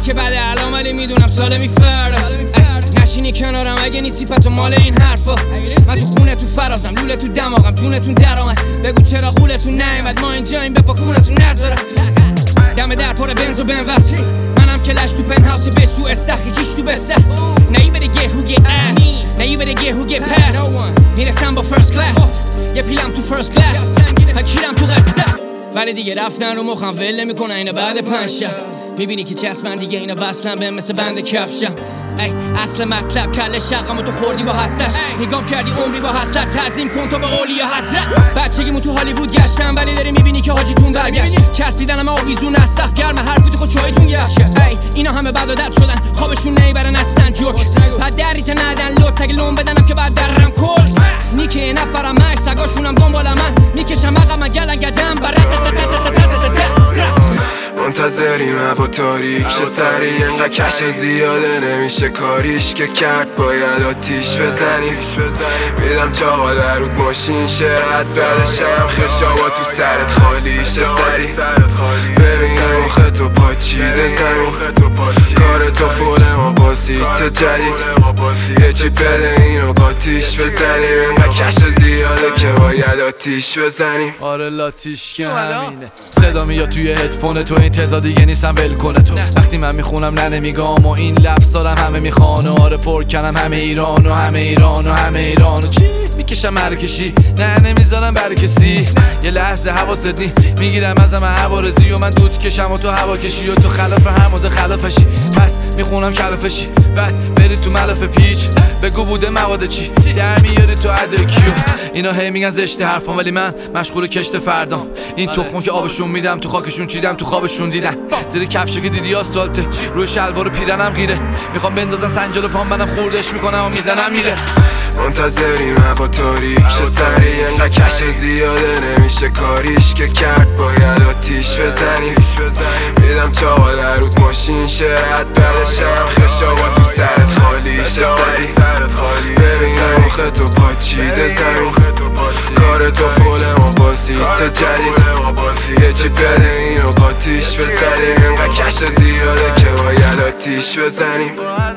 که بعد الان ولی میدونم سالمی فردا نشینی کنارم اگه نیستی پتو مال این حرفا. من تو خونه تو فرازم لوله تو دماغم جونتون در آمد. بگو چرا قولتون نیومد ما اینجاییم بپا کونتون نذارم. دم در پر بنز و بنوست منم کلش تو پنهاوس به سو استخی کیش تو بسته. Now you better get who get ass. Now you better get who get pass. میرسم با فرست کلاس یه پیلم تو فرست کلاس هکیرم تو قصه. ولی دیگه رفتن رو مخم ول نمیکنن اینا بعد 5 شب. میبینی که چسبن دیگه اینا وصلن به مثل بند کفشم. ای اصل مطلب کل شقم و تو خوردی با هستش. نگام کردی عمری با حسرت تعظیم کن تو به اولیا حضرت. بچگیمون تو هالیوود گشتم ولی داری میبینی که حاجیتون برگشت. چسبیدن همه آویزون از سخت گرم حرفی تو خود چایتون گشت. ای اینا همه بد و دد شدن خوابشون نیبرن اصلا جوک. بعد دریت ندن لط اگه لون بدنم که بعد درم کل. نیکه نفرم مش سگاشونم دنبال من میکشم عقب من گلن گدم منتظریم هوا تاریک شه سریع انقدر کش زیاده نمیشه کاریش که کرد باید آتیش بزنیم. میدم چاقا در رود ماشین شه رد بعدشم خشابا تو سرت خالی شه سری. ببینم مخ تو پاچیده زمین کار تو فول ما بازیت جدید. یه چی بده اینو قاتیش بزنیم انقدر کش زیاده که باید آتیش بزنیم. آره لاتیش که همینه صدا میاد توی هدفون تو این تضاد دیگه نیستم ول کنه تو. وقتی من میخونم نه نمیگم و این لفظ دارم همه میخوان و آره پر کنم همه ایران و همه ایران و همه ایران و چی میکشم مرکشی نه نمیذارم برای کسی. یه لحظه حواست نی میگیرم ازم عوارضی و من دود کشم و تو هوا کشی و تو خلاف هم و خلافشی. پس میخونم کلافشی بعد بری تو ملافه پیچ بگو بوده مواد چی در میاری تو ادکیو. اینا هی میگن زشت حرفم ولی من مشغول کشت فردام. این تخمو که آبشون میدم تو خاکشون چیدم تو خوابشون دیدن. زیر کفشو که دیدی آسفالته روی شلوار پیرنم غیره. میخوام بندازن سنجال پام منم خوردش میکنم و میزنم میره. منتظریم هوا تاریک شه سریع انقدر کش زیاده نمیشه کاریش که کرد باید آتیش بزنیم. میدم چاقا در رود ماشین شه رد بعدشم خشابا تو سرت خالی شه سری. ببینم مخ تو پاچیده زمین کار تو فول ما بازیت جدید. یه چی بده اینو قاتیش بزنیم انقدر کش زیاده که باید آتیش بزنیم.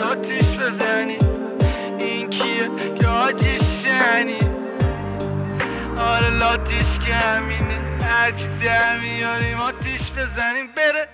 این کیه که آجیش شنی آره لاتیش که همینه هرچی ده میاریم آتیش بزنیم بره.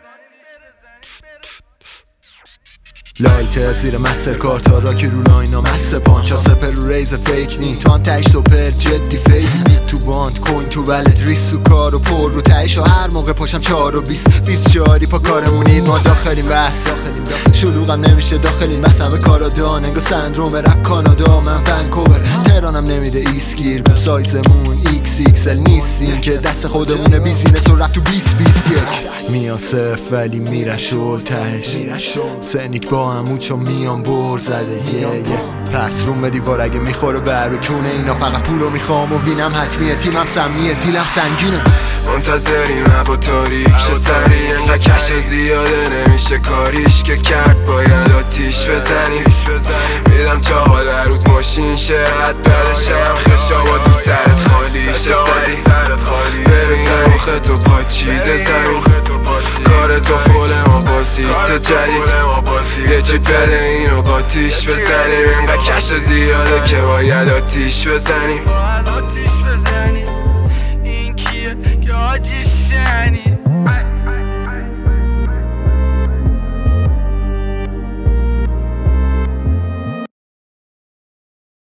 لایتر زیر مستر کارتا راکی رو لاینا مست پانچا سپر رو ریز فیک نی تو هم تایش تو پر جدی فیک تو باند کوین تو ولد ریس تو کار و پر رو تایش و هر موقع پاشم 4 و 20 شاری پا کارمونید ما داخلیم بس شلوغم نمیشه داخلیم بس همه کارا دان انگا سندروم رپ کانادا من ونکوور تهرانم نمیده ایسگیر بهم سایزمون XXL نیستیم که دست خودمونه بیزینس و رپ تو 2021 میان صف ولی میرن شل تهش سنیک با همون چون میان بر زده پس روم به دیوار اگه میخوره بر به کونه اینا فقط پولو میخوام و وینم حتمیه تیمم سمیه دیلم سنگینه. منتظریم هوا تاریک شه سریع انقدر کش زیاده نمیشه کاریش که کرد باید آتیش بزنیم. میدم چاقا در رود ماشین شه رد بعدشم خشابا تو سرت خالی شه سری. ببینم مخ تو پاچیده زمین کار تو فول ما بازیت جدید. یه چی بده اینو قاتیش بزنیم انقدر کش زیاده که باید آتیش بزنیم.